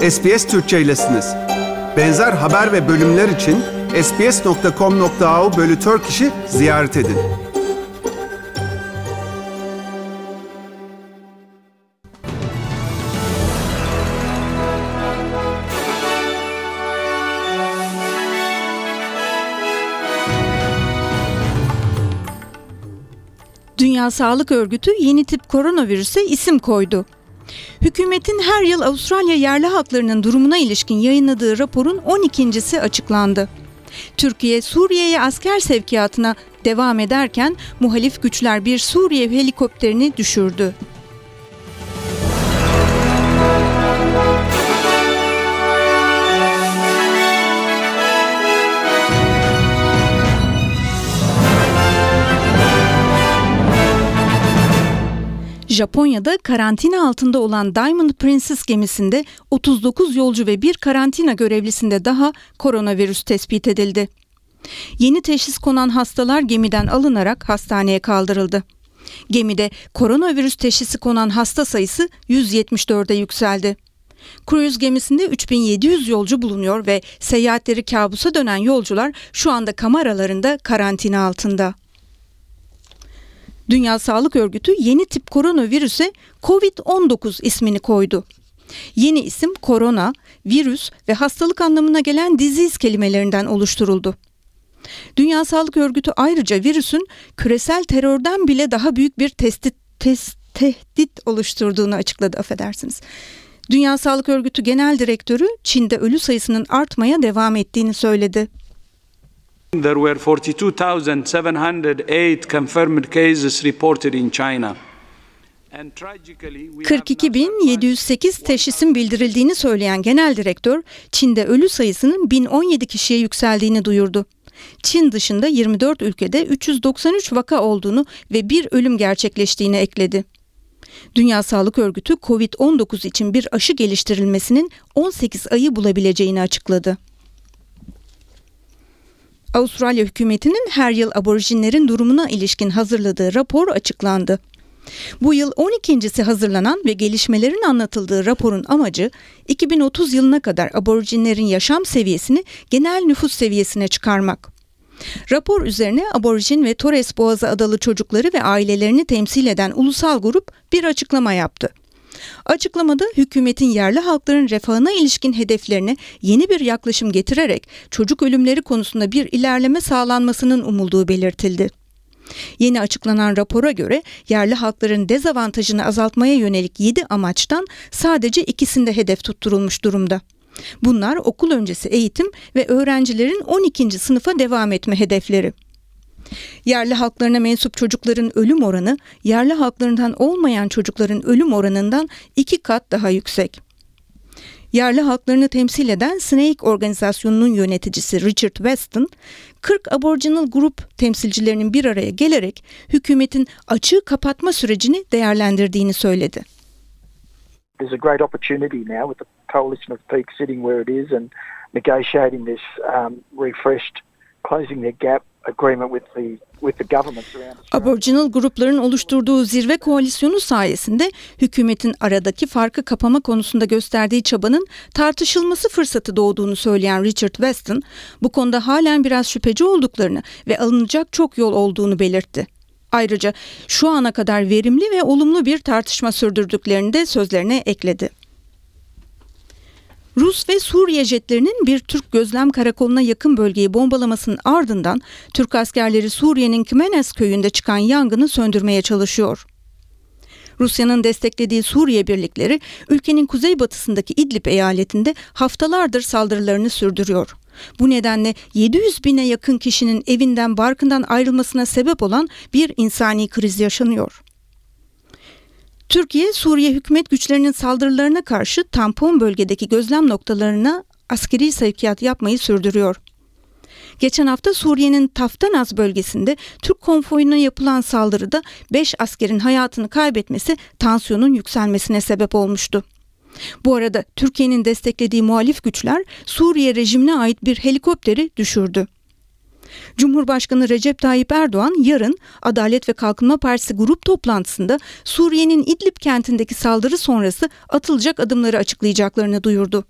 SBS Türkçe'ylesiniz. Benzer haber ve bölümler için sbs.com.au/Turkish'i ziyaret edin. Dünya Sağlık Örgütü yeni tip koronavirüse isim koydu. Hükümetin her yıl Avustralya yerli halklarının durumuna ilişkin yayınladığı raporun 12.'si açıklandı. Türkiye, Suriye'ye asker sevkiyatına devam ederken muhalif güçler bir Suriye helikopterini düşürdü. Japonya'da karantina altında olan Diamond Princess gemisinde 39 yolcu ve bir karantina görevlisinde daha koronavirüs tespit edildi. Yeni teşhis konan hastalar gemiden alınarak hastaneye kaldırıldı. Gemide koronavirüs teşhisi konan hasta sayısı 174'e yükseldi. Kruz gemisinde 3700 yolcu bulunuyor ve seyahatleri kabusa dönen yolcular şu anda kameralarında karantina altında. Dünya Sağlık Örgütü yeni tip koronavirüse COVID-19 ismini koydu. Yeni isim korona, virüs ve hastalık anlamına gelen disease kelimelerinden oluşturuldu. Dünya Sağlık Örgütü ayrıca virüsün küresel terörden bile daha büyük bir tehdit oluşturduğunu açıkladı. Dünya Sağlık Örgütü Genel Direktörü Çin'de ölü sayısının artmaya devam ettiğini söyledi. There were 42,708 confirmed cases reported in China. 42.708 teşhisin bildirildiğini söyleyen genel direktör, Çin'de ölü sayısının 1017 kişiye yükseldiğini duyurdu. Çin dışında 24 ülkede 393 vaka olduğunu ve bir ölüm gerçekleştiğini ekledi. Dünya Sağlık Örgütü, COVID-19 için bir aşı geliştirilmesinin 18 ayı bulabileceğini açıkladı. Avustralya hükümetinin her yıl aborjinlerin durumuna ilişkin hazırladığı rapor açıklandı. Bu yıl 12.'si hazırlanan ve gelişmelerin anlatıldığı raporun amacı 2030 yılına kadar aborjinlerin yaşam seviyesini genel nüfus seviyesine çıkarmak. Rapor üzerine aborjin ve Torres Boğazı adalı çocukları ve ailelerini temsil eden ulusal grup bir açıklama yaptı. Açıklamada hükümetin yerli halkların refahına ilişkin hedeflerine yeni bir yaklaşım getirerek çocuk ölümleri konusunda bir ilerleme sağlanmasının umulduğu belirtildi. Yeni açıklanan rapora göre yerli halkların dezavantajını azaltmaya yönelik 7 amaçtan sadece ikisinde hedef tutturulmuş durumda. Bunlar okul öncesi eğitim ve öğrencilerin 12. sınıfa devam etme hedefleri. Yerli halklarına mensup çocukların ölüm oranı, yerli halklarından olmayan çocukların ölüm oranından 2 kat daha yüksek. Yerli halklarını temsil eden Snake organizasyonunun yöneticisi Richard Weston, 40 Aboriginal grup temsilcilerinin bir araya gelerek hükümetin açığı kapatma sürecini değerlendirdiğini söyledi. There's a great opportunity now with the coalition of peaks sitting where it is and negotiating this refreshed closing the gap agreement with the governments around Australia. Aboriginal grupların oluşturduğu zirve koalisyonu sayesinde hükümetin aradaki farkı kapama konusunda gösterdiği çabanın tartışılması fırsatı doğduğunu söyleyen Richard Weston, bu konuda halen biraz şüpheci olduklarını ve alınacak çok yol olduğunu belirtti. Ayrıca şu ana kadar verimli ve olumlu bir tartışma sürdürdüklerini de sözlerine ekledi. Rus ve Suriye jetlerinin bir Türk gözlem karakoluna yakın bölgeyi bombalamasının ardından Türk askerleri Suriye'nin Kmenes köyünde çıkan yangını söndürmeye çalışıyor. Rusya'nın desteklediği Suriye birlikleri ülkenin kuzeybatısındaki İdlib eyaletinde haftalardır saldırılarını sürdürüyor. Bu nedenle 700 bine yakın kişinin evinden barkından ayrılmasına sebep olan bir insani kriz yaşanıyor. Türkiye, Suriye hükümet güçlerinin saldırılarına karşı tampon bölgedeki gözlem noktalarına askeri sevkiyat yapmayı sürdürüyor. Geçen hafta Suriye'nin Taftanaz bölgesinde Türk konvoyuna yapılan saldırıda 5 askerin hayatını kaybetmesi tansiyonun yükselmesine sebep olmuştu. Bu arada Türkiye'nin desteklediği muhalif güçler Suriye rejimine ait bir helikopteri düşürdü. Cumhurbaşkanı Recep Tayyip Erdoğan yarın Adalet ve Kalkınma Partisi grup toplantısında Suriye'nin İdlib kentindeki saldırı sonrası atılacak adımları açıklayacaklarını duyurdu.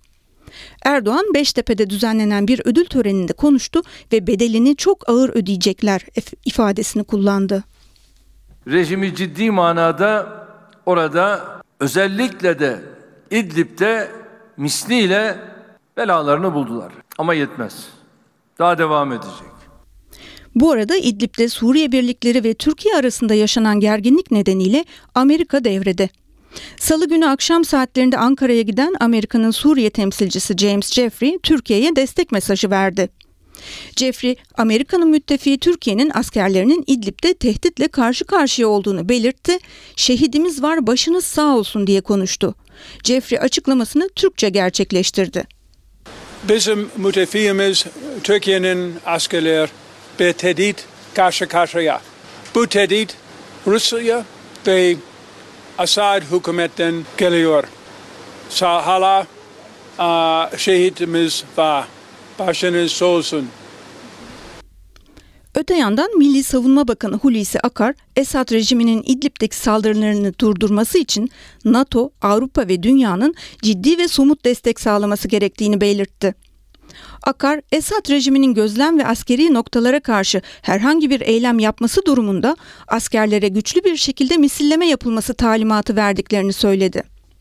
Erdoğan Beştepe'de düzenlenen bir ödül töreninde konuştu ve bedelini çok ağır ödeyecekler ifadesini kullandı. Rejimi ciddi manada orada özellikle de İdlib'de misliyle belalarını buldular. Ama yetmez. Daha devam edecek. Bu arada İdlib'de Suriye birlikleri ve Türkiye arasında yaşanan gerginlik nedeniyle Amerika devrede. Salı günü akşam saatlerinde Ankara'ya giden Amerika'nın Suriye temsilcisi James Jeffrey, Türkiye'ye destek mesajı verdi. Jeffrey, Amerika'nın müttefiği Türkiye'nin askerlerinin İdlib'de tehditle karşı karşıya olduğunu belirtti. "Şehidimiz var, başınız sağ olsun" diye konuştu. Jeffrey açıklamasını Türkçe gerçekleştirdi. Bizim müttefiğimiz Türkiye'nin askerler bir tehdit karşı karşıya. Bu tehdit Rusya ve Asad hükümetten geliyor. Hala şehitimiz var. Başınız sağ olsun. Öte yandan Milli Savunma Bakanı Hulusi Akar, Esad rejiminin İdlib'deki saldırılarını durdurması için NATO, Avrupa ve dünyanın ciddi ve somut destek sağlaması gerektiğini belirtti. Akar, Esad rejiminin gözlem ve askeri noktalara karşı herhangi bir eylem yapması durumunda askerlere güçlü bir şekilde misilleme yapılması talimatı verdiklerini söyledi.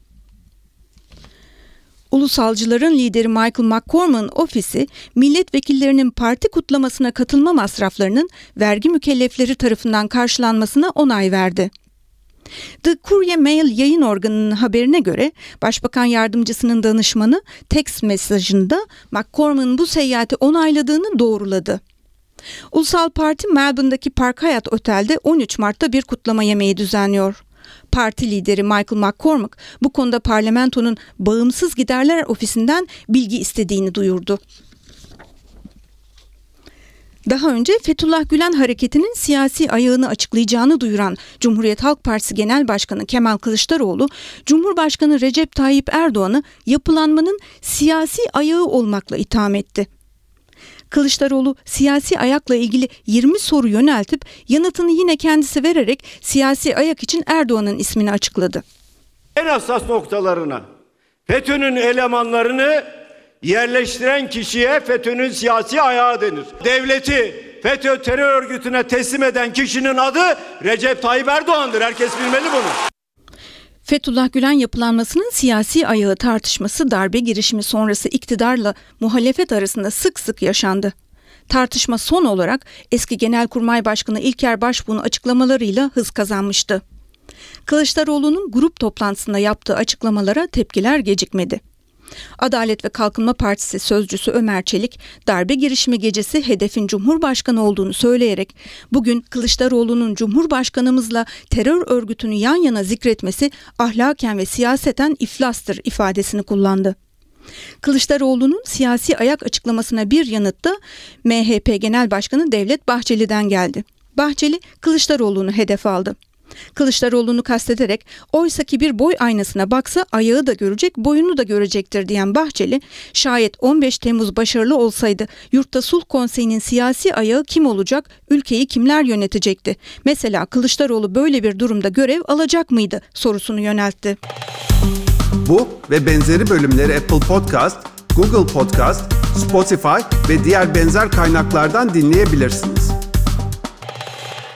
Ulusalcıların lideri Michael McCormack'ın ofisi, milletvekillerinin parti kutlamasına katılma masraflarının vergi mükellefleri tarafından karşılanmasına onay verdi. The Courier Mail yayın organının haberine göre Başbakan Yardımcısının danışmanı text mesajında McCormack'ın bu seyahati onayladığını doğruladı. Ulusal Parti Melbourne'daki Park Hyatt Otel'de 13 Mart'ta bir kutlama yemeği düzenliyor. Parti lideri Michael McCormack bu konuda parlamentonun Bağımsız Giderler Ofisi'nden bilgi istediğini duyurdu. Daha önce Fethullah Gülen hareketinin siyasi ayağını açıklayacağını duyuran Cumhuriyet Halk Partisi Genel Başkanı Kemal Kılıçdaroğlu, Cumhurbaşkanı Recep Tayyip Erdoğan'ı yapılanmanın siyasi ayağı olmakla itham etti. Kılıçdaroğlu siyasi ayakla ilgili 20 soru yöneltip yanıtını yine kendisi vererek siyasi ayak için Erdoğan'ın ismini açıkladı. En hassas noktalarına FETÖ'nün elemanlarını yerleştiren kişiye FETÖ'nün siyasi ayağı denir. Devleti FETÖ terör örgütüne teslim eden kişinin adı Recep Tayyip Erdoğan'dır. Herkes bilmeli bunu. Fethullah Gülen yapılanmasının siyasi ayağı tartışması darbe girişimi sonrası iktidarla muhalefet arasında sık sık yaşandı. Tartışma son olarak eski Genelkurmay Başkanı İlker Başbuğ'un açıklamalarıyla hız kazanmıştı. Kılıçdaroğlu'nun grup toplantısında yaptığı açıklamalara tepkiler gecikmedi. Adalet ve Kalkınma Partisi sözcüsü Ömer Çelik, darbe girişimi gecesi hedefin Cumhurbaşkanı olduğunu söyleyerek bugün Kılıçdaroğlu'nun Cumhurbaşkanımızla terör örgütünü yan yana zikretmesi ahlaken ve siyaseten iflastır ifadesini kullandı. Kılıçdaroğlu'nun siyasi ayak açıklamasına bir yanıt da MHP Genel Başkanı Devlet Bahçeli'den geldi. Bahçeli, Kılıçdaroğlu'nu hedef aldı. Kılıçdaroğlu'nu kastederek "Oysaki bir boy aynasına baksa ayağı da görecek, boyunu da görecektir" diyen Bahçeli, "Şayet 15 Temmuz başarılı olsaydı Yurtta Sulh Konseyi'nin siyasi ayağı kim olacak, ülkeyi kimler yönetecekti? Mesela Kılıçdaroğlu böyle bir durumda görev alacak mıydı?" sorusunu yöneltti. Bu ve benzeri bölümleri Apple Podcast, Google Podcast, Spotify ve diğer benzer kaynaklardan dinleyebilirsiniz.